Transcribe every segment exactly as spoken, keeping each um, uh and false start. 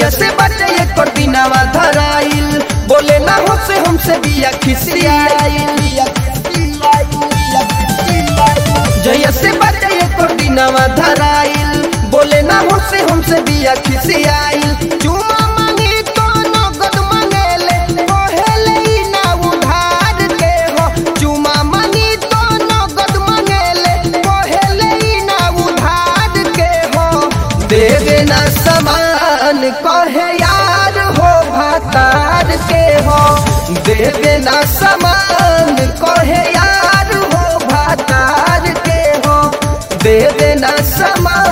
जहिया से बाटे एक पर दिनावा धराइल बोले ना हो से हमसे बिया खिसियाइल जहिया से बाटे एक पर दिनावा धराइल बोले ना हो से हमसे बिया खिसियाइल चुमा मांगी तो नगद मांगेले कहेले ई ना उधार के हो चुमा मांगी तो नगद मांगेले कहेले ई ना उधार के हो दे देना सामान कहे यार हो भातार के हो दे देना सामान कहे यार हो भातार के हो दे देना सामान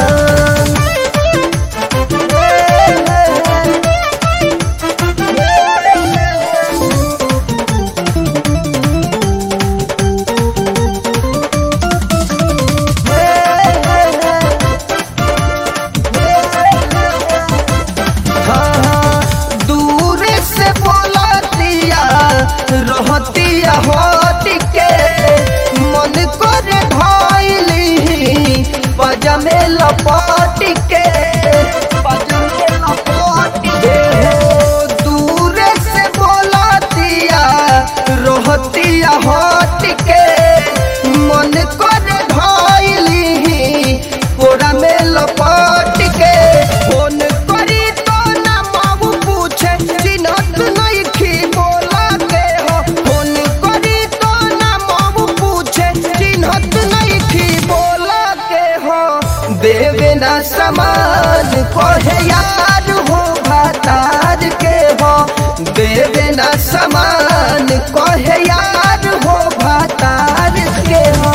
रहतिया होती के मन करे ढाइली पजामे लपट के पजामे लपट के दूर से बोलतिया रहतिया होती के मन करे ढाइली पूरा में लपट के फोन करी तो ना माऊ पूछे चिन्हत नहीं खी बोला के हो फोन करी तो ना माऊ पूछे चिन्हत नहीं खी बोला के हो देवे ना सामान कहे यार हो भातार के हो देवे ना सामान कहे यार हो भातार के हो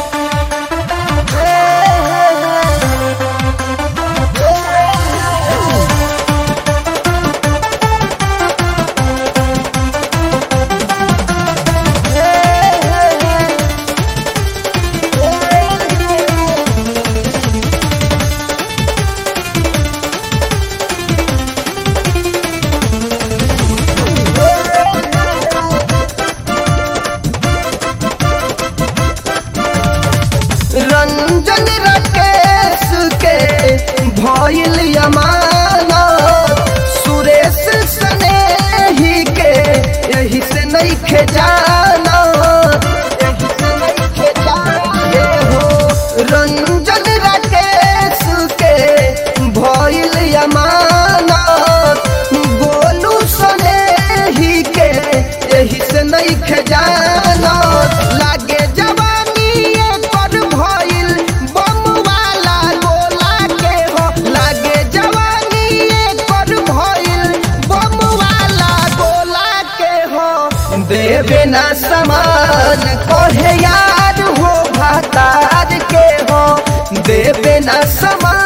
रंजन राकेश के भइल अमाना सुरेश स्नेही के यही से नहीं खे जाना यही से नहीं खे जाना हो रंजन राकेश के भइल अमाना गोलू स्नेही के यही से नहीं खे जाना लागे जवानी पर भइल बम वाला गोला के हो लागे जवानी पर भइल बम वाला गोला के हो देवे ना सामान कहे यार हो भातार के हो देवे ना सामान